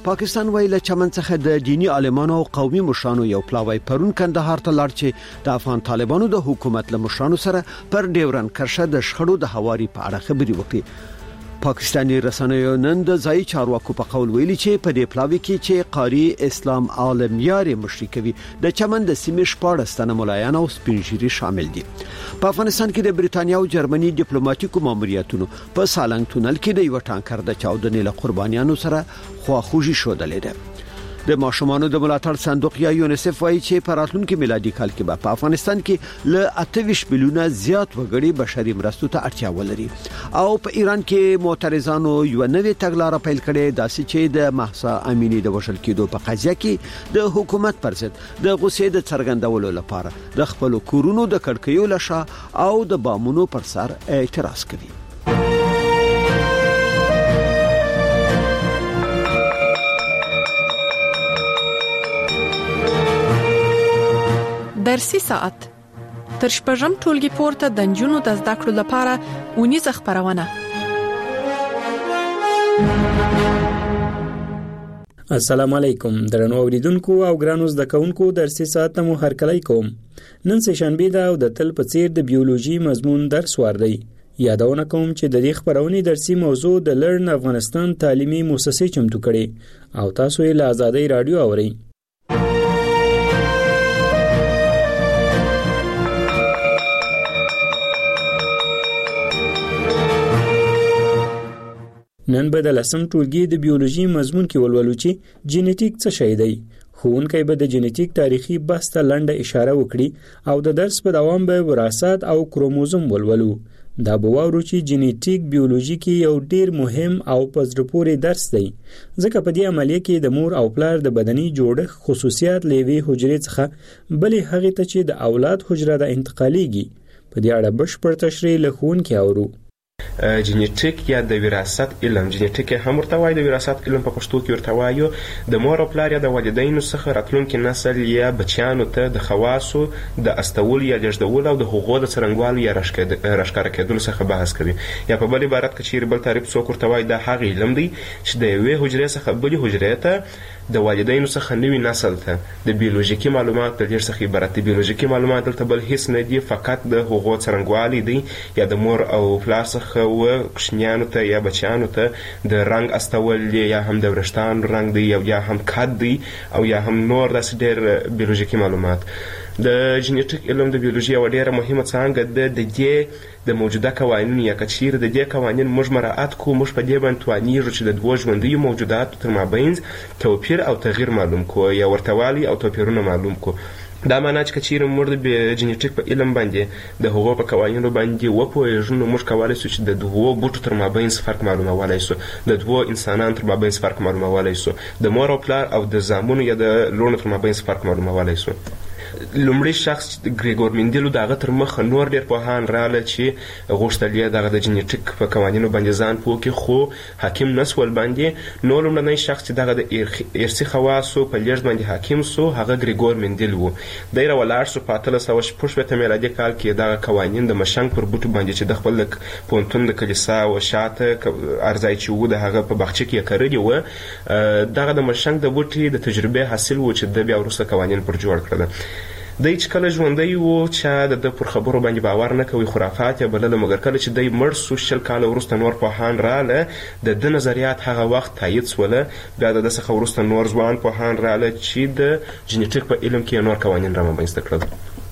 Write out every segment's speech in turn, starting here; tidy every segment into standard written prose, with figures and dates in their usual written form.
پاکستان ویل چمن څخه د دینی عالمانو او قومي مشرانو یو پلاوی پرون کندهار ته لاړ چې د افغان طالبانو د حکومت له مشرانو سره پر ډیورن کرښه د شخړو د هواري په اړه خبري وکړي. پاکستاني رسنیو نن د ځای چارواکو په قول ویلي چې په دې پلاوی کې چې قاری اسلام عالم یاري مشري کوي د چمن د سیمې 14 تنه ملایان او سپینږیري شامل دي. په افغانستان کې د بریتانیا او جرمني ډیپلوماټیکو ماموریتونو په سالنګ تونل کې د یو ټانکر د چاودنې له قربانیانو سره خواخوږي شودلې ده. د ماشومانو د ملاتړ صندوق یا یونیسف وايي چې په راتلونکي میلادي کال کې په افغانستان کې له 28 ملیونه زیات وګړي بشري مرستو ته اړتیا ولري. او په ایران کې معترضانو یو نوې تګلارې پیل کړې داسې چې د مهسا امینی د وشل کېدو په قضیه کې د حکومت پر ضد د غوسې د څرګندولو لپاره د خپل کورونو د کړکیو لشا او د بامونو پر سر اعتراض کوي. درسي ساعت تر شپږم ټولګي پورته د نجونو د زده کړو لپاره اونیزه خبرونه. السلام علیکم درنو اوریدونکو او ګرانو زده کوونکو درسي ساعت مو هرکلی کوم. نن سه شنبه ده او د تل په څیر د بیولوژي مضمون درس وردی. یادونه کوم چې د دې خبرونې درسي موضوع د لرن افغانستان تعلیمي مؤسسې چمتو کړي او تاسو یې له آزادۍ رادیو اورئ. نن به د لسم ټولګي د بیولوژي مضمون کې ولولو چې جینیټیک څه شی دی. ښوونکی به د جینیټیک تاریخي بحث ته لنډه اشاره وکړي او د درس په دوام به وراثت او کروموزوم ولولو. دا به واورو چې جینیټیک بیولوژي کې یو ډیر مهم او په زړه پورې درس دی ځکه په دې عملیه کې د مور او پلار د بدني جوړښت خصوصیات لوي حجرې څخه بلې هغه ته چې د اولاد حجره د انتقالیږي په دې اړه بشپړ تشریح له ښوونکي اورو. جینیټیک یا د وراثت علم، جینیټیک هم ورته وایي د وراثت علم په پښتو کې ورته وایو. د مور او پلار یا د والدینو څخه راتلونکي نسل یا بچیانو ته د خواصو د استول یا لېږدول او د حقوقو د څرنګوالي یا راښکاره کېدلو څخه بحث کوي. یا په بل عبارت کې چیرې بل تعریف څوک ورته وایي دا هغه علم دی چې د یوې حجرې څخه بلې حجرې ته د والدینو څخه نوي نسل ته د بیولوژیکي معلومات د لېږد څخه عبارت دي. بیولوژیکي معلومات دلته بل هیڅ نه دي، فقط د حقوقو څرنګوالی دی یا د مور او پلار څخه و کوچنیانو ته یا بچیانو ته د رنګ استول یا هم د وریښتانو رنګ دی یا هم قد دی او یا هم نور داسې ډېر بیولوژیکي معلومات. د جینیټیک علم د بیولوژي یوه ډېره مهمه څانګه ده. د دې د موجوده قوانین یا که چیرې د دې قوانین موږ مراعات کوو، موږ په دې باندې توانیږو چې د دوو ژوندیو موجوداتو تر مابین توپیر او تغییر معلوم کړو یا ورته والی او توپیرونه معلوم کړو. دا معنی چې که چیرې موږ د جینیټیک په علم باندې د هغو په قوانینو باندې وپوهېږو نو موږ کولی شو چې د دوو بوټو تر مابین فرق معلومولی شو، د دوو انسانانو تر مابین فرق معلومولی شو، د مور او پلار او د زامنو یا د لوڼو تر مابین فرق معلومولی شو. لومړی شخص ګریګور مندیلو دغه تر مخه نور ډېر پوهان راله چې غوښتل یې دغه د جینیټیک په قوانینو باندې ځان پوه کړي خو حاکم نه سول باندې. نو لومړنی شخص چې دغه د ارثي خواصو په لېږد باندې حاکم سو هغه ګریګور مندیل و. دی راولاړ شو په 1866 میلادي کال کې دغه قوانین د مشنګ پر بوټو باندې چې د خپل پوهنتون د کلیسا و شاته ارځای چې و د هغه په باغچه کې یې کرلي وه. دغه د مشنګ د بوټي د تجربې حاصل و چې د بیا وروسته قوانین پر جوړ کړل. دی چې کله ژوندی و چا د ده پر خبرو باندې باور نه کوي، خرافات یې بلله، مګر کله چې دی مړ سو 20 کاله وروسته نور پوهان راله د ده نظریات هغه وخت تایید سوله. بیا د ده څخه وروسته نور ځوان پوهان راله چې د جینیټیک په علم کې نور قوانین رامنځته کړل.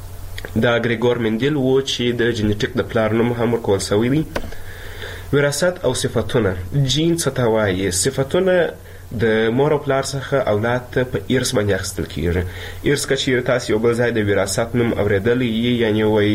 دا ګریګور مندیل و چې د جینیټیک د پلار نوم هم ورکول سوی دی. وراثت او صفتونه. جین څه ته وایي؟ صفتونه د مور او پلار څخه اولاد ته په ارث باندې اخیستل کیږي. ارث که چیرې تاسو یو بل ځای د وراثت نوم اورېدلی یعنې وایي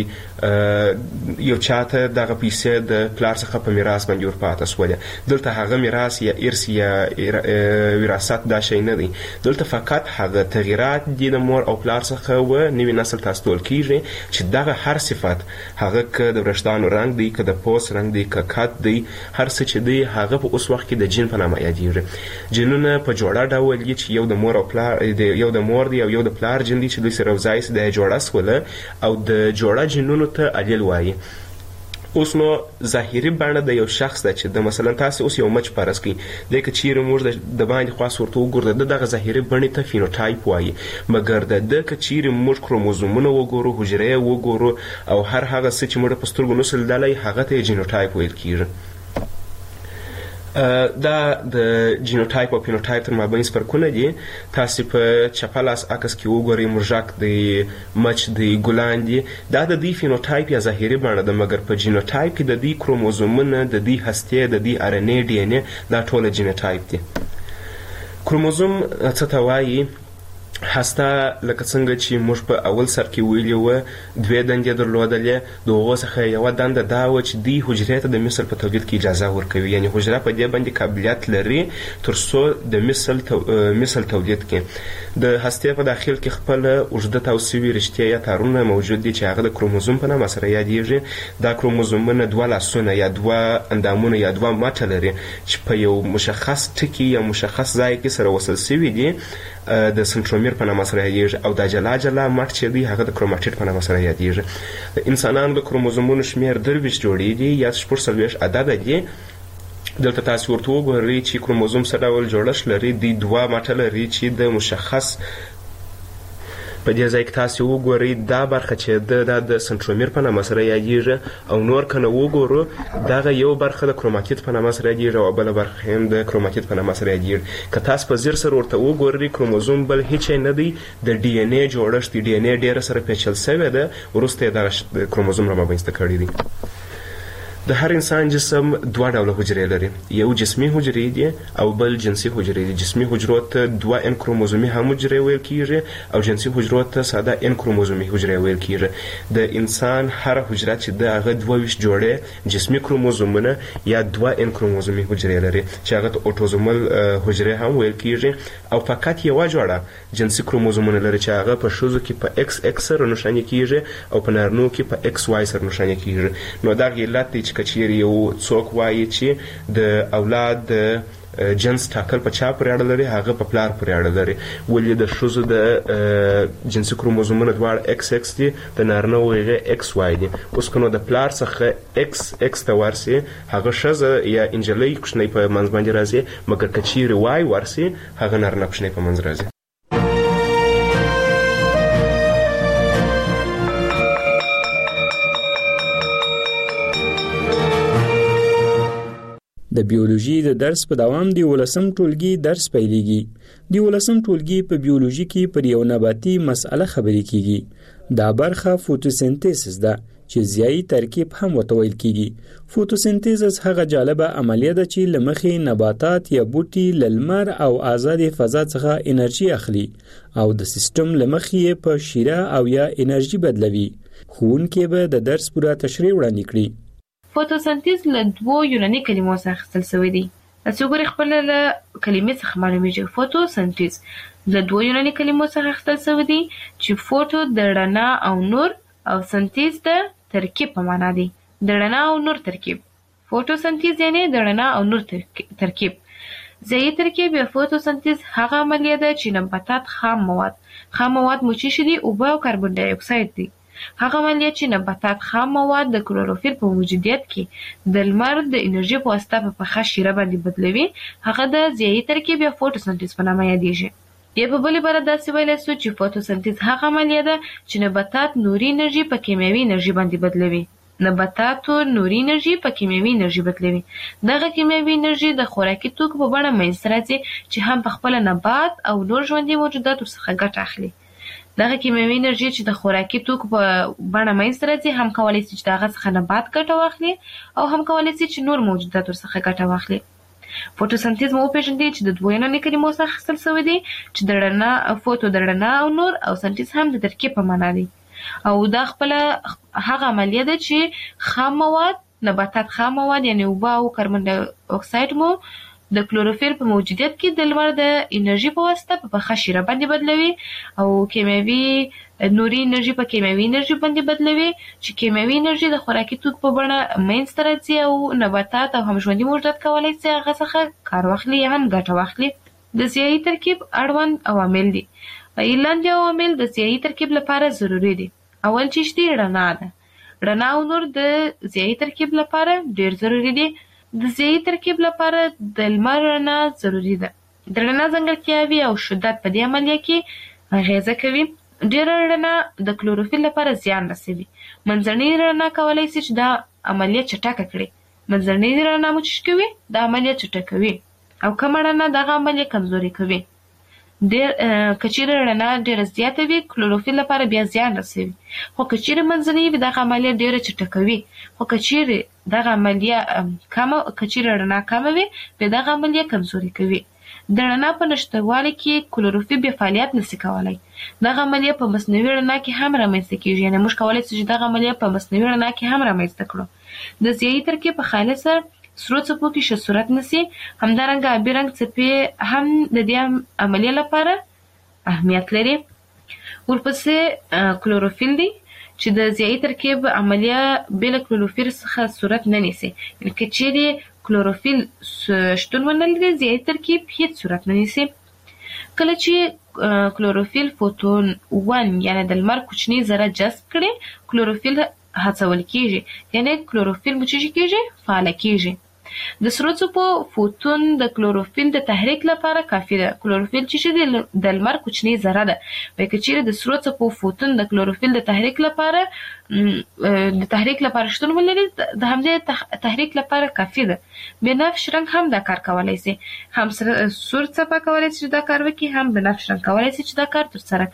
یو چاته دغه پیسې د پلار څخه په میراث باندې ورپاته سولې، دلته هغه میراث یا ارث یا وراثت دا شی نه دی. دلته فقط هغه تغییرات دي د مور او پلار څخه و نوي نسل ته استول کیږي چې دغه هر صفت هغه که د وریښتانو رنګ دی، که د پوست رنګ دی، که قد دی، هر څه چې دی هغه په اوس وخت کې د جین په نامه یادیږي. جینونه په جوړه ډول دي چې یو د مور او پلار یو د مور دی او یو د پلار جین دی چې دوی سره یوځای سي د جوړه سوله او د جوړه جینونو ته الیل وایي. اوس نو ظاهري بڼه د یو شخص ده چې د مثلا تاسو اوس یو مچ فرض کړئ د کچیر موږ د باندې خاص ورته وګورو دغه ظاهري بڼه ته فینوټایپ وایي مګر د کچیر موږ کروموزومونه وګورو حجره وګورو او هر هغه څه چې موږ په سترګو نسل دلای هغه ته جینوټایپ ویل کیږي دا د جینوټایپ او فینوټایپ تر مابین فرقونه دي تاسو په چپه لاس عکس کې وګورئ مرجک د مچ د ګلان دي دا د دې فینوټایپ یا ظاهري بڼه ده مګر په جینوټایپ کې د دې کروموزومونه د دې هستې د دې ار ان اے ډي ان اے دا ټول جینوټایپ دي کروموزوم څه ته وایي هسته لکه څنګه چې موږ په اول سر کې ویلي وو دوې دندې درلودلې د هغو څخه یوه دنده دا وه چې دوی حجرې ته د مثل په تولید کې اجازه ورکوي یعنې حجره په دې باندې قابلیت لري تر څو د مثل تولید کړي د هستې په داخل کې خپل اوږده تاو سوي رشتې یا تارونه موجود دي چې هغه د کروموزوم په نامه سره یادیږي دا کروموزومونه دوه لاسونه یا دوه اندامونه یا دوه مټه لري چې په یو مشخص ټکي یا مشخص ځای کې سره وصل سوي دي د سنټرومیر په نامه سره یادیږي او دا جلا جلا مټ چې دی هغه د کروماټیډ په نامه سره یادیږي د انسانانو د کروموزومونو شمیر 23 جوړې دي یا 46 عدد دي دلته تاسو ورته وګورئ چې کروموزوم څه ډول جوړښت لري دی دوه مټه لري چې د مشخص په دې ځای کې تاسو وګورئ دا برخه چې د سنټرومیر په نامه سره یادیږي او نور کنه وګورو دغه یو برخه د کروماتید په نامه سره یادیږي او بل برخه هم د کروماتید په نامه سره یادیږي که تاسو په ځیر سره ورته وګورئ کروموزوم بل هیڅ نه دی د ډي ان اے جوړښت ډي ان اے ډیره سره پیچل شوی ده وروسته د کروموزوم را مابینځته کړی دی د هر انسان جسم دوه ډوله حجرې لري یو جسمي حجرې دي او بل جنسي حجرې دي جسمي حجرو ته دوه ان کروموزومي هم حجرې ویل کیږي او جنسي حجرو ته ساده ان کروموزومي حجرې ویل کیږي د انسان هر حجره چې د هغه 22 جوړې جسمي کروموزومونه یا دوه ان کروموزومي حجرې لري چې هغه ته اوټوزومل حجرې هم ویل کیږي او فقط یو جوړه جنسي کروموزومونه لري چې هغه په ښځو کې په ایکس ایکس سره نښاني کیږي او په نارینو کې په ایکس واي سره نښاني کیږي نو دا علت دی چې کچیر یو څوک وایي چې د اولاد جنس ټاکل په چا پورې اړه لري هغه په پلار پورې اړه لري ولې د ښځو د جنسي کروموزومونه دواړه ایکس ایکس دي د نارینه هغه ایکس واي دي اوس که نو د پلار څخه ایکس ایکس ته ورسي هغه ښځه یا انجلۍ کوچنۍ په منځ باندې راځي مګر که چیرې واي ورسي هغه نارینه کوچنۍ په منځ راځي د بیولوژي د درس په دوام د 11م ټولګي درس پیلېږي. د 11م ټولګي په بیولوژي کې پر یو نباتي مسأله خبرې کیږي. دا برخه فوتوسنتیز ده چې ضیایي ترکیب هم ورته ویل کیږي. فوتوسنتیز هغه جالبه عملیه ده چې لمخې نباتات یا بوټي له لمر او آزاد فضا څخه انرژي اخلي او د سیستم لمخې په شیره او یا انرژي بدلوي. ښوونکی به د درس پوره تشریح وړاندې کړي. فوتوسنتیز له دوو یوناني کلمو څخه اخیستل شوی دی. تاسو ګورئ خپل له کلمې څخه معلومیږي فوتوسنتیز له دوو یوناني کلمو څخه اخیستل شوی دی چې فوتو د رڼا او نور او سنتیز د ترکیب په معنا دی. د رڼا او نور ترکیب. فوتوسنتیز یعنی د رڼا او نور ترکیب. ضیایي ترکیب یا فوتوسنتیز هغه عملیه ده چې نباتات خام مواد مو چې دي اوبه او کاربن ډای اکساید دي. هغه عملیه چې نباتات خام مواد د کلوروفیل په موجودیت کې د لمر د انرژي په واسطه په پخه شیره باندې بدلوي هغه د ضیایي ترکیب یا فوتوسنتیز په نامه یادیږي. یا په بل عبارت داسې ویلی سو چې فوتوسنتیز هغه عملیه ده چې نباتات نوري انرژي په کیمیاوي انرژي باندې بدلوي. نباتاتو نوري انرژي په کیمیاوي انرژي بدلوي. دغه کیمیاوي انرژي د خوراکي توکو په بڼه منځته راځي چې هم په خپله نبات او نور ژوندي موجودات ورڅخه ګټه اخلي. دغه کیمیاوي انرژي چې د خوراکي توکو په بڼه منځته راځي هم کولی شي چې د هغه څخه نبات ګټه واخلي او هم کولی شي چې نور موجودات ورڅخه ګټه واخلي. فوتوسنتیز مو وپېژندئ چې د دوو یوناني کلمو څخه اخیستل شوی دی چې د رڼا فوتو د رڼا او نور او سنتیز هم د ترکیب په معنا دی او دا خپله هغه عملیه ده چې خام مواد نباتات خام مواد یعنی اوبه او کاربن ډای اکساید مو د کلوروفیل په موجودیت کې د لمر د انرژي په واسطه په پخه شیره باندې بدلوي او کیمیاوي نوري انرژي په کیمیاوي انرژي باندې بدلوي چې کیمیاوي انرژي د خوراکي توکو په بڼه منځته راځي او نباتات او هم ژوندي موجودات کولی شي هغه څخه کار واخلي یا هم ګټه واخلي. د ضیایي ترکیب اړوند عوامل دي. لاندې عوامل د ضیایي ترکیب لپاره ضروري دي. اول چیز دی رڼا ده. رڼا او نور د ضیایي ترکیب لپاره ډیر ضروری دي. د ضیایي ترکیب لپاره د لمر رڼا ضروری ده. د رڼا ځانګړتیاوې او شدت په دې عملیه کې اغیزه کوي. ډیره رڼا د کلوروفیل لپاره زیان رسوي. منځنۍ رڼا کولای شي چې دا عملیه چټکه کړي. منځنۍ رڼا مو چې کوي دا عملیه چټکوي او کمه رڼا دغه عملیه کمزوري کوي. کچیره رڼا ډیره زیاته وي کلوروفیل لپاره بیا زیان رسوي. خو کچیره منځنۍ وي دغه عملیه ډیره چټکوي. خو کچیره دغه عملیه کچیره رڼا کمه وي بیا دغه عملیه کمزوري کوي. د رڼا په نشتوالي کې کلوروفیل بیا فعالیت نشي کولای. دغه عملیه په مصنوعي رڼا کې هم رامنځته کیږي. یعنې موږ کولی شو چې دغه عملیه په مصنوعي رڼا کې هم رامنځته کړو. د ضیایي ترکیب په خالصه سرو څپو کې ښه صورت نیسي. همدارنګه آبي رنګ څپې هم د دې عملیې لپاره اهمیت لري. ورپسې کلوروفیل دی چې د ضیایي ترکیب عملیه بې له کلوروفیل څخه صورت نه نیسي. یعنې که چیرې کلوروفیل شتون ونه لري ضیایي ترکیب هیڅ صورت نه نیسي. کله چې کلوروفیل فوتون 1 یعنې د لمر کوچني ذره جذب کړي کلوروفیل هڅول کیږي. یعنې کلوروفیل مو چې کیږي فعاله کیږي. د سرو څپو فوتون د کلوروفیل د تحریک لپاره کافي ده. کلوروفیل چې د لمر کوچني ذره ده. وایي که چیرې د سرو څپو فوتون د کلوروفیل د تحریک لپاره شتون ولري د همدې تحریک لپاره کافي ده. بنفش رنګ هم دا کار کولی شي. هم سور څپه کولی شي چې دا کار وکړي هم بنفش رنګ کولی شي چې دا کار ترسره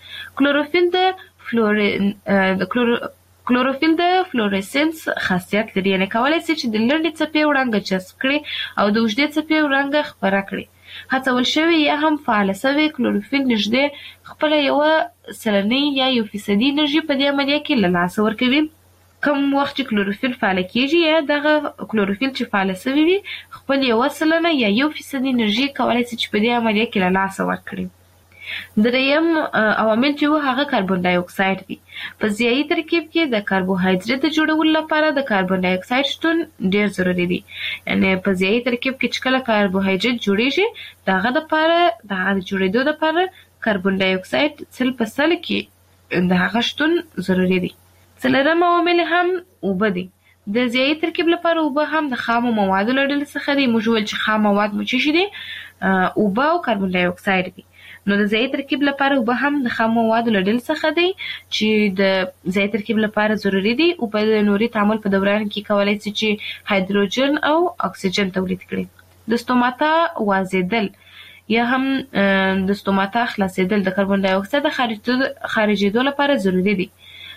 کړي. کلوروفیل د فلورسنس خاصیت لري. یعنې کولی شي چې د لنډې څپې وړانګه جذب کړي او د اوږدې څپې وړانګه خپره کړي. هڅول شوی یا هم فعاله شوی کلوروفیل نږدې خپله 1% یا 1% انرژي په دې عملیه کې له لاسه ورکوي. کوم وخت چې کلوروفیل فعاله کیږي یا دغه کلوروفیل چې فعاله شوی وي خپل 1% یا 1% انرژي کولی شي چې په دې عملیه کې له لاسه ورکړي. دریم عوامل چې هغه کاربن ډای اکساید دي. په ضیایي ترکیب کې د کاربوهایډریټ د جوړولو لپاره د کاربن ډای اکساید شتون ډیر ضروری دی. یعنې په ضیایي ترکیب کې چې کله کاربوهایډریټ جوړیږي د هغه لپاره د هغه جوړېدو لپاره کاربن ډای اکساید 100% کې د هغه شتون ضروری دی. څلورم عوامل هم اوبه دي. د ضیایي ترکیب لپاره اوبه هم د خامو موادو له ډلې څخه دي. موږ ویل چې خام مواد مو څه دي؟ اوبه او کاربن ډای اکساید دي. نو د ضیایي ترکیب لپاره اوبه هم د خام موادو له ډلې څخه دي چې د ضیایي ترکیب لپاره ضروري دي. اوبه د نوري تعامل په دوران کې کولی شي چې هایدروجن او اکسیجن تولید کړي. د ستوماتا وازیدل یا هم د ستوماتا خلاصېدل د کاربن ډای اکساید خارجېدو لپاره ضروري دي.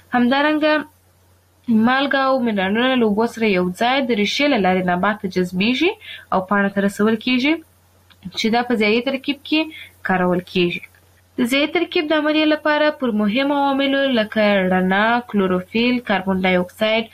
همدارنګه مالګه او منرالونه له اوبو سره یو ځای د ریښې له لارې نبات ته جذبیږي او پاڼه ته رسول کیږي چې دا په ضیایي ترکیب کې کارول کیږي. د ضیایي ترکیب د عملیې لپاره پر مهمو عواملو لکه رڼا، کلوروفیل، کاربن ډای اکساید،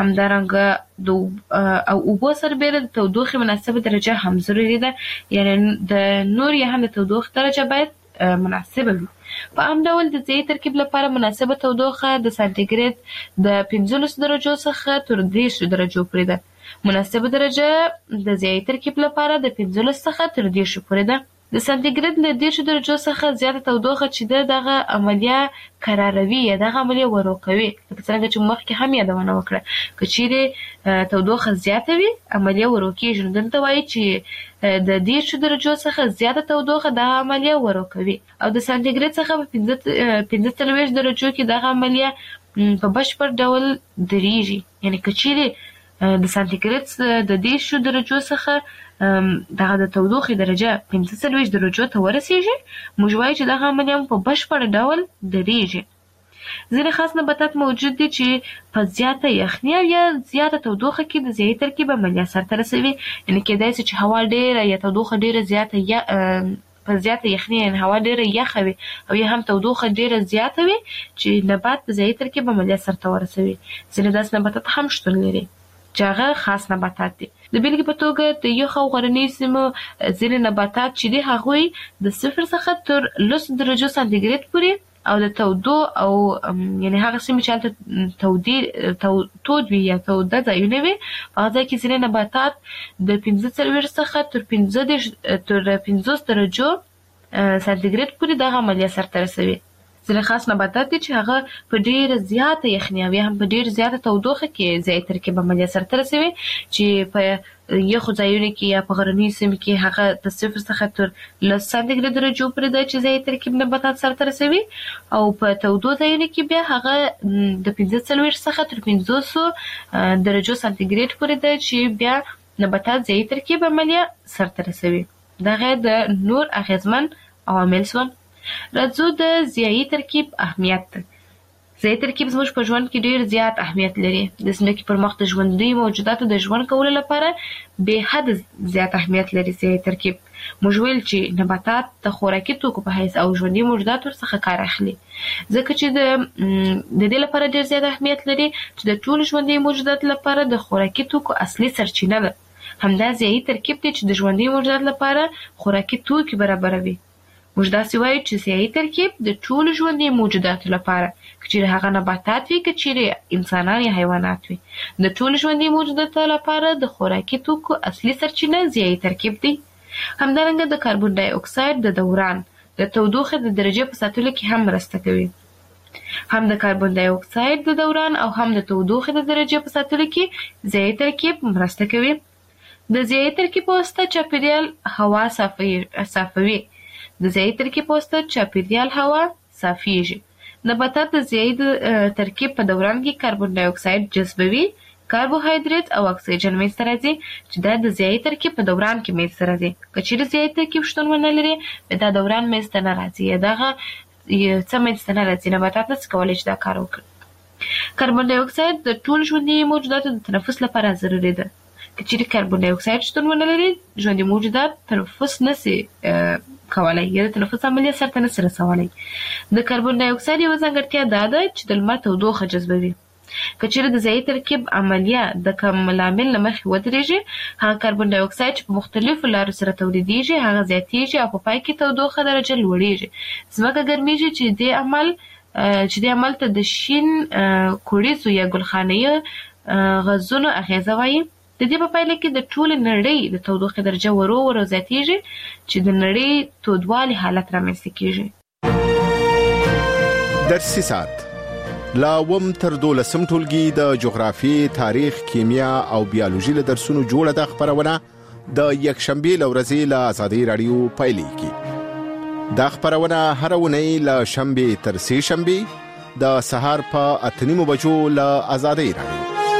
همدارنګه او اوبو سربیره د تودوخې مناسبه درجه هم ضروري ده. یعنې د نور یا هم د تودوخې درجه باید مناسبه وي. په عام ډول د ضیایي ترکیب لپاره مناسبه تودوخه د سانتیګریډ د 15 درجو څخه تر 30 درجو پورې ده. مناسبه درجه د ضیایي ترکیب لپاره د 15 څخه تر 30 پورې ده. د سانتیګریډ له 30 درجو څخه زیاته تودوخه چې دغه عملیه قراروي یا دغه عملیه ورو کوي. لکه څنګه چې مخکې هم یادونه وکړه که چیرې تودوخه زیاته وي عملیه ورو کیږي. نو دلته وایي چې د 30 درجو څخه زیاته تودوخه دغه عملیه ورو کوي او د سانتیګریډ څخه په 45 درجو کې دغه عملیه په بشپړ ډول درېږي. یعنې که چیرې د سانتیګریډ د 30 درجو څخه دغه د تودوخې درجه 45 درجو ته ورسیږي موږ وایو چې دغه عملیه په بشپړ ډول درېږي. ځینې خاص نباتات موجود دي چې په زیاته یخني او یا زیاته تودوخه کې د ضیایي ترکیب عملیه سرته رسوي. یعنې کېدای شي چې هوا ډېره یا تودوخه ډېره زیاته په زیاته یخني یعنې هوا ډېره یخه وي او یا هم تودوخه ډېره زیاته وي چې نبات د ضیایي ترکیب عملیه سرته ورسوي. ځینې داسې نباتات هم شتون لري چې هغه خاص نباتات دي. د بیلګې په توګه د یخ او غرنیو سیمو ځینې نباتات چې دي هغوی د 0 څخه تر 10 درجو سانتیګریډ پورې او د تودو او یعنې هغه سیمې چې هلته تود وي یا توده ځایونه وي په هغه ځای کې ځینې نباتات د 45 څخه تر 50 درجو سانتیګریډ پورې دغه عملیه سرته رسوي. ځینې خاص نباتات دي چې هغه په ډېره زیاته یخني او یا هم په ډېر زیاته تودوخه کې ضایع ترکیب عملیه سرته رسوي چې په یخو ځایونو کې یا په غرنیو سیمو کې هغه د 0 څخه تر 10 سانتي ګراد درجو پورې د چې ضایع ترکیب نباتات سرته رسوي او په تودو ځایونو کې بیا هغه د 45 څخه تر 500 درجو سانتي ګراد پورې د چې بیا نباتات ضایع ترکیب عملیه سرته رسوي. دغه د نور اغیزمن عوامل سول. راځو د ضیاعي ترکیب اهمیت. ضیاعي ترکیب زموږ په ژوند کې ډیر زیات اهمیت لري. د ځمکې پر مخ د ژوندۍ موجوداتو د ژوند کولو لپاره به حد زیات اهمیت لري ضیاعي ترکیب. موږ ویل چې نباتات د خوراکي توکو په حیث او ژوندۍ موجودات ورڅخه کار اخلي ځکه چې د دې لپاره ډیر زیات اهمیت لري چې د ټول ژوندۍ موجوداتو لپاره د خوراکي توکو اصلي سرچینه ده. همدا ضیاعي ترکیب دی چې د ژوندۍ موجوداتو لپاره خوراکي توکي برابروي. موږ داسې وایو چې ضیاعي ترکیب د ټولو ژوندۍ موجوداتو لپاره که چیرې هغه نباتات وي که چیرې انسانان یا حیوانات وي د ټولو ژوندۍ موجوداتو لپاره د خوراکي توکو اصلي سرچینه ضیاعي ترکیب دی. همدارنګه د کاربن ډای اکساید د دوران د تودوخې د درجې په ساتلو کې هم مرسته کوي. هم د کاربن ډای اکساید د دوران او هم د تودوخې د درجې په ساتلو کې ضیاعي ترکیب مرسته کوي. د ضیاعي ترکیب په واسطه چاپیریال هوا صافوي. د ضیاعي ترکیب په واسطه چاپیریال هوا صافیږي. نباتات د ضیاعي ترکیب په دوران کې کاربن ډای اکساید جذبوي، کاربوهایدریت او اکسیجن منځته راځي چې دا د ضیاعي ترکیب په دوران کې منځته راځي. که چیرې ضیاعي ترکیب شتون ونه لري دا دوران منځته نه راځي. دغه څه منځته نه راځي نباتات نشي کولی چې دا کار وکړي. کاربن ډای اکساید د ټول ژوندۍ موجوداتو د تنفس لپاره ضروري ده. که چیرې کاربن ډای اکساید شتون ونه لري ژوندۍ موجودات تنفس نشي کولای یا د تنفس عملیه سرته نشي رسولی. د کاربن ډای اکساید یوه ځانګړتیا دا ده چې د لمر تودوخه جذبوي. که چیرې د ضیاعي ترکیب عملیه د کم لامل له مخې ودرېږي هغه کاربن ډای اکساید چې په مختلفو لارو سره تولیدېږي هغه زیاتېږي او په پای کې تودوخه درجه لوړېږي. ځمکه ګرمېږي چې دې عمل ته د شین کوړیزو یا ګلخانه‌یي غازونو اغیزه وایي. د دې په پایله کې د ټولې نړۍ د تودوخې درجه ورو ورو زیاتېږي چې د نړۍ تودوالي حالت رامنځته کېږي. درسي ساعت لا وم تر 12 ټولګي د جغرافي، تاریخ، کیمیا او بیولوژي له درسونو جوړه د خبرونه د یکشنبه لورځي له آزادي رادیو پایلیږي. دا خبرونه هر ونی له شنبه تر سه شنبه د سهار په 8:30 بجو له آزادي رادیو.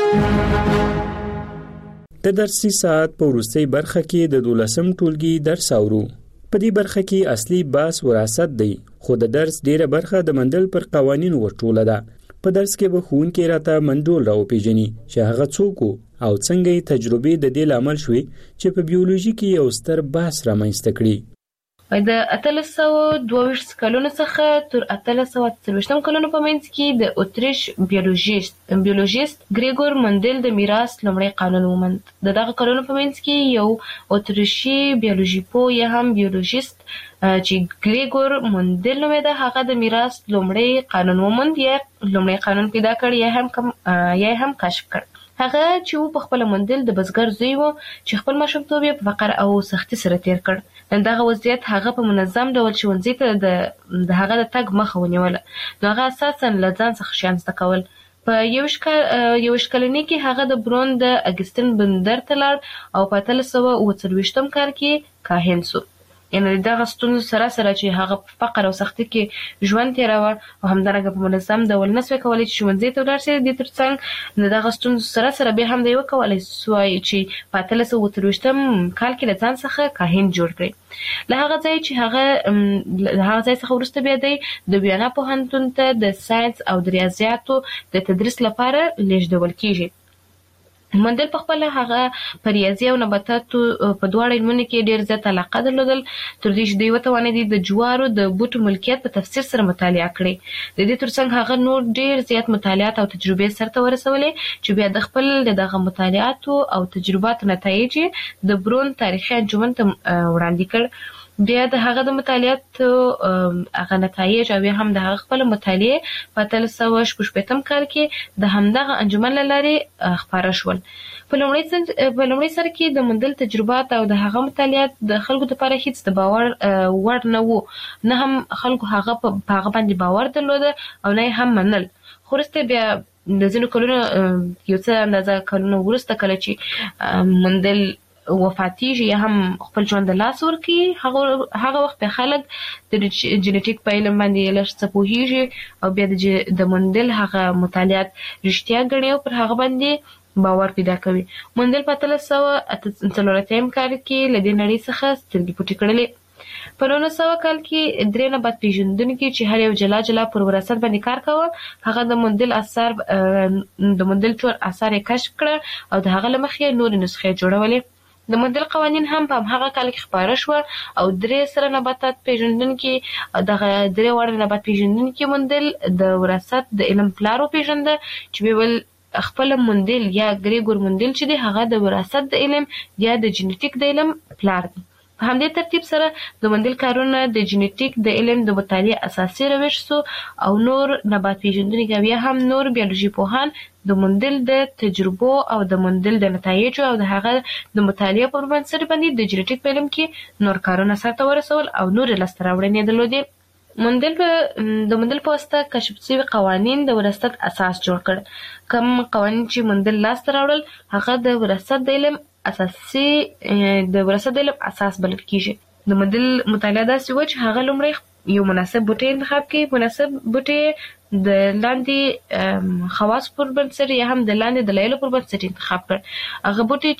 د درسي ساعت په وروستۍ برخه کې د 12م ټولګي درس اورو. په دې برخه کې اصلي بحث وراثت دی خو د درس ډیره برخه د مندل پر قوانینو ورټوله ده. په درس کې به ښوونکی راته منډول راوپېژني چې هغه څوک او څنګه یې تجربې د دې لامل شوې چې په بیولوژي کې یو ستر بحث رامنځته کړي. د 1822 کلونو څخه تر 1840 کلونو په منځ کې د اتریش بیولوژیست ګریګور مندل د میراث لومړی قانون وموند. دغه کلونو په منځ کې یو اتریشي بیولوژي پوه یا هم بیولوژیست چې ګریګور مندل نومېده هغه د میراث لومړی قانون وموند یا لومړی قانون پیدا کړ یا هم کشف کړ. هغه چې په خپل مندل د بزګر زوی و چې خپل ماشومتوب یې په فقر او سختي سره تیر کړ. دغه وضعیت هغه په منظم ډول ښوونځي ته د هغه د تګ مخه ونیوله. نو هغه اساساً له ځان څخه شیان زده کول. په 21 کلنۍ کې هغه د برون د اګستین بندر ته لاړ او په 1840 کال کې کاهن شو. یعنې دغه ستونزو سره چې هغه په فقر او سختي کې ژوند تیراوه او همدارنګه په منظم ډول نشوی کولی چې ښوونځي ته ولاړ شي. د دې ترڅنګ دغه ستونزو سره بیا هم دی وکولی سوای چې په 1840 کال کې له ځان څخه کاهن جوړ کړي. له هغه ځای څخه وروسته بیا دی د ویانا پوهنتون ته د ساینس او د ریاضیاتو د تدریس لپاره لیږدول کیږي. مندل په خپل هغه په ریاضي او نباتاتو په دواړو علمونو کې ډېر زیات علاقه درلودل تر دې چې دوی وتوانېدي د جوارو د بوټو ملکیت په تفسیر سره مطالعه کړي. د دې ترڅنګ هغه نور ډېر زیات مطالعات او تجربې سرته ورسولې چې بیا د خپل دغه مطالعاتو او تجرباتو نتایج د برون تاریخي انجمن ته وړاندې کړ. بیا د هغه د مطالعات هغه نتایج او هم د هغه خپل مطالعه په 1986 کال کې د همدغه انجمن لارې خبره شول. په لومړي سر کې د موندل تجربات او د هغه مطالعات د خلکو لپاره هیڅ د باور وړ نه وو، نه هم خلکو هغه په هغه باندې باور درلود او نه هم منل. خو وروسته بیا د ځینو کلونو یو څه اندازه کلونو وروسته کله چې موندل وفاتیږي یا هم خپل ژوند د لاس ورکړي، هغه وخت په خلک د جینټیک په علم باندې لږ څه پوهیږي او بیا د موندل هغه مطالعات رښتیا ګڼي او پر هغه باندې باور پیدا کوي. موندل په 1948 کال کې له دې نړۍ څخه سترګې پټې کړلې. په 1900 کال کې درې نبات پیژندونکي چې هر یو جلا جلا پر وراثت باندې کار کاوه، هغه د موندل ټول آثار کشف کړه او د هغه له مخې نورې نسخې جوړولې. د موندل قوانین هم په هغه کال کې خبره شو او درې سره نباتات پیژندونکي دغه درې وړ نبات پیژندونکي موندل د وراثت د علم پلار پیژنده چې ویل خپل موندل یا ګریګور موندل چې دی هغه د وراثت د علم یا د جینټیک د علم پلار دی. په همدې ترتیب سره د موندل کارونه د جینټیک د علم د مطالعه اساسي روش سو او نور نبات پیژندونکي بیا هم نور بیولوژي پوهان د موندل د تجربو او د موندل د نتایجو او د هغه د مطالعه پر بنسټ باندې د جینټیک په علم کې نور کارونه سره ورسول او نور لاسته راوړنې درلودې. د موندل په واسطه کشف شوي قوانین د وراثت اساس جوړ کړ. کوم قوانین چې موندل لاسته راوړل هغه د وراثت د علم اساسي د وراثت علم اساس بلل کیږي. د موندل مطالعه داسې و چې هغه لومړی یو مناسب بوټی انتخاب کړي. مناسب بوټی د لاندې خواص پر بنسټ یا هم د لاندې دلایلو پر بنسټ انتخاب کړ. هغه بوټی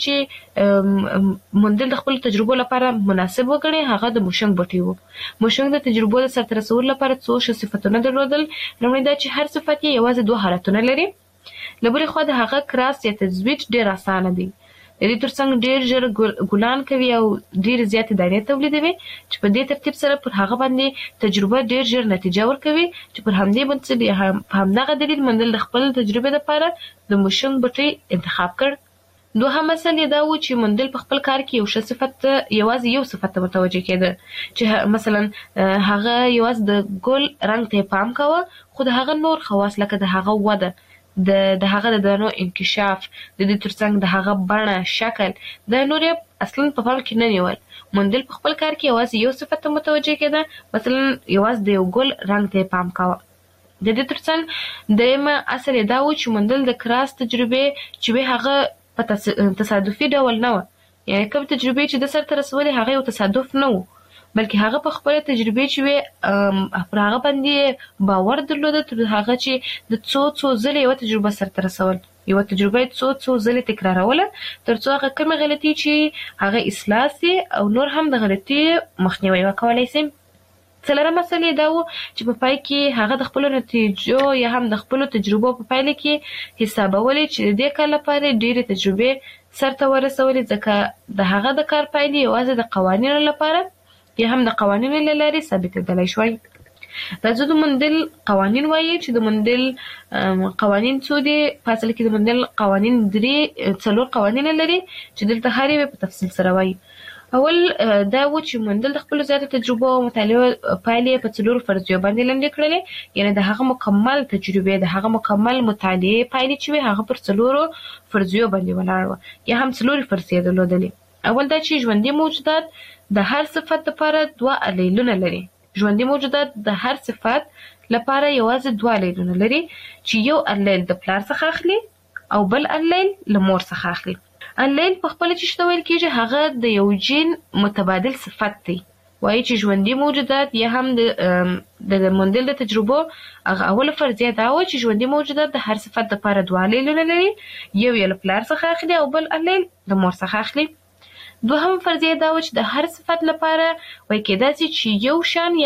چې موندل د خپل تجربو لپاره مناسب وګڼي هغه د موشنګ بوټی و. موشنګ د تجربو د سرته رسولو لپاره څو صفتونه درلودل. لومړی دا چې هر صفت یې یوازې دوه حالتونه لري. له بلې خوا د هغه کراس یا تزویج ډېر اسانه دی. د دې ترڅنګ ډېر ژر ګلان کوي او ډېر زیاتې دانې تولیدوي چې په دې ترتیب سره پر هغه باندې تجربه ډېر ژر نتیجه ورکوي چې پر همدې بنسټ په همدغه دلیل موندل د خپل تجربې لپاره د موشنګ بوټی انتخاب کړ. دوهم مسله دا و چې موندل په خپل کار کې یوازې یو صفت ته متوجه کېده چې مثلا هغه یوازې د ګل رنګ ته پام کاوه، خو د هغه نور خواص لکه د هغه وده، د هغه د دانو انکشاف، د دې ترڅنګ د هغه بڼه، شکل، د نور اصلا په پام کې نه نیول. موندل په خپل کار کې یوازې یو صفت ته متوجه کېده، مثلا یوازې د یو ګل رنګ ته پام کاوه. د دې ترڅنګ دیمه اصل دا و چې موندل د کراس تجربې چې هغه په تصادفي ډول نه و، یعنی کوم تجربې چې د سرته رسولې هغه یو تصادف نه و، بلکې هغه په خپل تجربې چې پر هغه باندې باور درلود تر هغه چې د څو ځله یو تجربه سرته رسول، یو تجربه څو ځله تکراروله تر څو هغه کومه غلطي چې هغه اصلاح سي او نور هم د غلطي مخنیوي وکولای سي. څلورمه مسله دا و چې په پای کې هغه د خپل نتیجو یا هم د خپل تجربو په پایله کې حسابولې چې د دې کار لپاره ډېرې تجربې سرته ورسولې، ځکه د هغه د کار پایلې یوازې د قوانینو لپاره یا هم د قوانینو له لارې ثابتېدلی شوی. دا څه د موندل قوانین وایي چې د موندل قوانین څو دي. په اصل کې د موندل قوانین څلور قوانین لري چې دلته هر یو په تفصیل سره وایي. اول دا و چې موندل د خپل زیاتو تجربو او مطالعو پایلې په څلورو فرضیو باندې لاندې کړلې، یعنی د هغه مکمل تجربې، د هغه مکمل مطالعې پایلې چې هغه پر څلورو فرضیو باندې ولاړ و یا هم څلوري فرضیې درلودلې. اول دا چې ژوندي موجودات د هر صفت لپاره دوه الیلونه لري. ژوندي موجودات د هر صفت لپاره یوازې دوه الیلونه لري چې یو الیل د پلار څخه اخلي او بل الیل له مور څخه اخلي. الیل په خپل چې شته ویل کېږي هغه د یو جین متبادل صفت دی. وایي چې ژوندي موجودات یا هم د موندل د تجربو هغه اوله فرضیه دا و چې ژوندي موجودات د هر صفت لپاره دوه الیلونه لري، یو یې له پلار څخه اخلي او بل الیل د مور څخه اخلي. دوهم فرضیه دا و چې د هر صفت لپاره وایي کېدای شي چې یو شان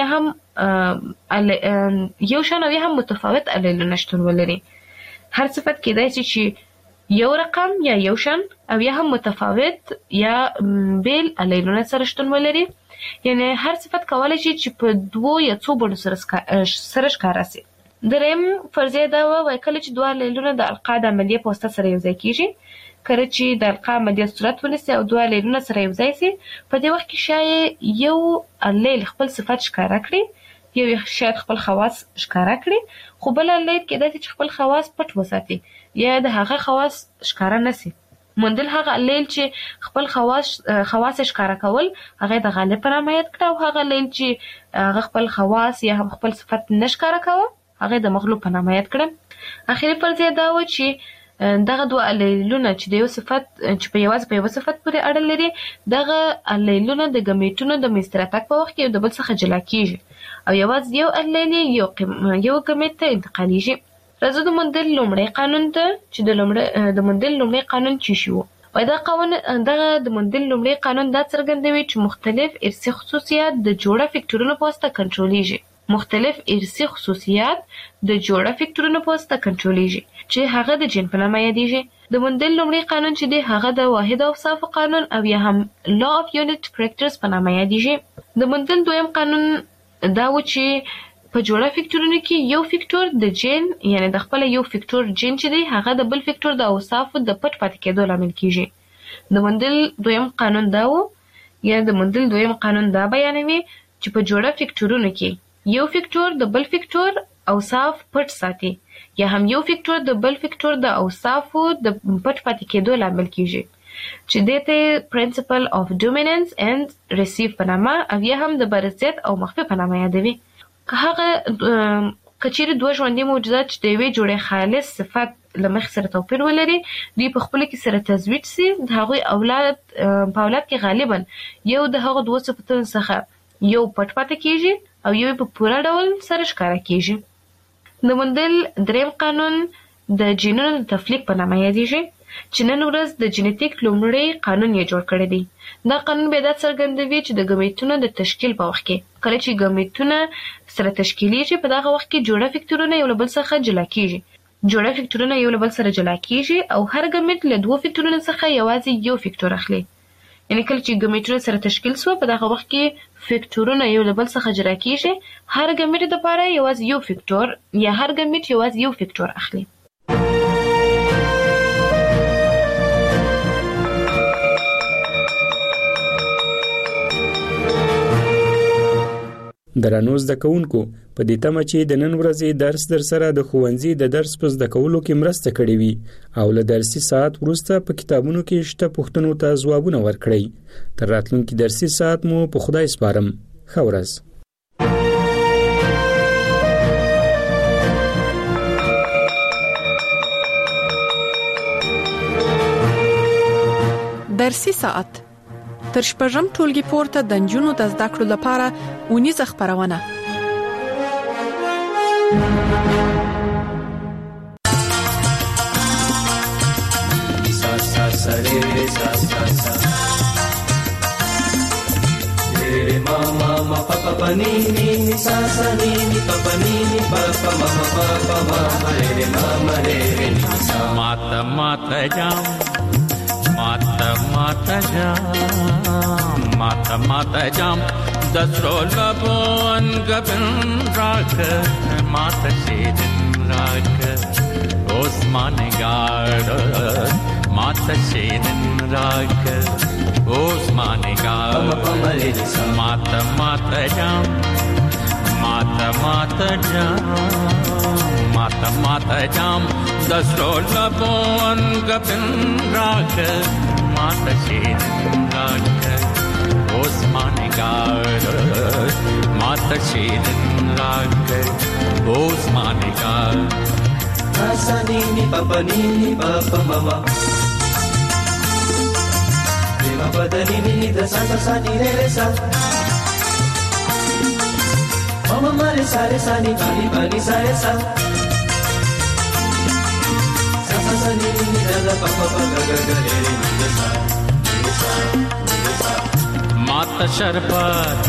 او یا هم متفاوت الیلونه شتون ولري. هر صفت کېدای شي چې یو رقم یا یو شان او یا هم متفاوت یا بیل الیلونه سره شتون ولري. یعنی هر صفت کولای شي چې په دوو یا څو بڼو سره ښکاره شي. دریم فرضیه دا وایي کله چې دوه لیلونه د القا د عملیې په واسطه سره یوځای کیږي، کله چې د القا عملیه صورت ونیسي او دوه لیلونه سره یوځای سي، په دې وخت کې شاید یو لیل خپل صفت ښکاره کړي، یو شاید خپل خواص ښکاره کړي، خو بل لیل کېدای شي چې خپل خواص پټ وساتي یا د هغه خواص ښکاره نسي. موندل هغه لیل چې خپل خواص ښکاره کول هغه د غالب په نامه یاد کړه، او هغه لیل چې هغه خپل خواص یا هم خپل صفت نه ښکاره کوه هغه د مغلوب په نامه یاد کړه. اخري فرضیه دا و چې دغه دوه لیلونه چې د یو صفت چې په یو صفت پورې اړه لري، دغه لیلونه د ګمیټونو د منځته راتګ په وخت کې یو د بل څخه جلا کیږي او یوازې یو یو ګمیټ ته انتقالیږي. راځو د موندل لومړی قانون ته چې د موندل لومړی قانون چې شو وای دغه د موندل لومړی قانون دا څرګندوي چې مختلف ارثي خصوصیات د جوړه فکټورونو په واسطه کنټرولېږي. مختلف ارثي خصوصیات د جوړه فکټورونو په واسطه کنټرولېږي چې هغه د جین په نامه یادېږي. د موندل لومړی قانون چې دی هغه د واحد اوصافو قانون او یا هم لا اف یونټ کریکټرز په نامه یادېږي. د موندل دویم قانون دا و چې په جوړه فکټورونو کې یو فکټور د جین یعنی د خپل یو فکټور جین چې دی هغه د بل فکټور د اوصافو د پټ پاتې کېدو لامل کیږي. د موندل دویم قانون دا و یا د موندل دویم قانون دا بیانوي چې په جوړه فکټورونو کې یو فکټور د بل فکټور اوصاف پټ ساتي یا هم یو فکټور د بل فکټور د اوصافو د پټ پاتې کېدو لامل کیږي چې دته پرنسپل اف ډومیننس اند ریسیو په نامه او یا هم د برزیت او مخفي په نامه یادوي. هغه کچېرې دوه ژوندي موجودات چې د یوې جوړې خالص صفت له مخې سره توپیر ولري، دوی په خپل کې سره تزویج سي، د هغوی اولاد په اولاد کې غالبا یو د هغو دوه صفتونو څخه یو پټ پاتې کیږي او یو په پوره ډول سره ښکاره کیږي. د موندل دریم قانون د جینونو د تفلیق په نامه یادېږي چې نن ورځ د جینیټیک لومړی قانون یې جوړ کړی دی. دا قانون به دا څرګندوي چې د ګمیټونو د تشکیل په وخت کې کله چې ګمیټونه سره تشکیلیږي په دغه وخت کې جوړه فکټورونه یو له بل څخه جلا کیږي. جوړه فکټورونه یو له بل سره جلا کیږي او هر ګمیټ له دوه فکټورونو څخه یوازې یو فکټور اخلي. یعنی کله چې ګمیټونه سره تشکیل شو په دغه وخت کې فکټورونه یو له بل څخه جلا کیږي، هر ګمیټ لپاره یوازې یو فکټور یا هر ګمیټ یوازې یو فکټور اخلي. درنو زده کوونکو په دې تمه چې د نن ورځې درس در سره د ښوونځي د درس په زده کولو کې مرسته کړې وي او له درسي ساعت وروسته په کتابونو کې شته پوښتنو ته ځوابونه ورکړئ. تر راتلونکي درسي ساعت مو په خدای سپارم. ښه ورځ. درسي ساعت تر شپږم ټولګي پورته د نجونو د زده کړو لپاره اونیزه خبرونه. Mata jam dasrol babon gabin rak mata shedin rak Osman gard mata shedin rak Osman gard mata jam mata jam dasrol babon gabin rak mata shedin rak Osman gard mata shedin rak Osman gard Asani ni papa mama Dima padani ni da sa ni re sa Mama mare sa ni bani sa re sa Sa ni da papa ga re ni sa माता शरबत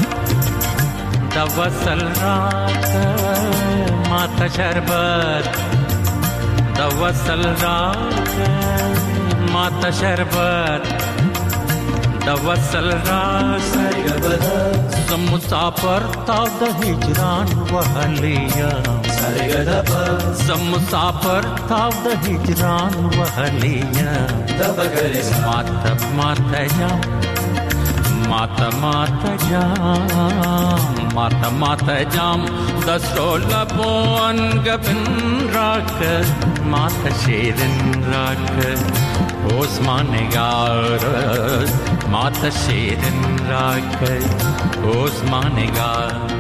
दवसल रात माता शरबत दवसल रात माता शरबत दवसल रात زم مسافر تا د هجران وهلیا زم مسافر تا د هجران وهلیا ماته ماته جام ماته ماته جام ماته ماته جام دستول بون گبن راک ماته شیرن راک Osmanegard, Mata Shedin Rakai, Osmanegard.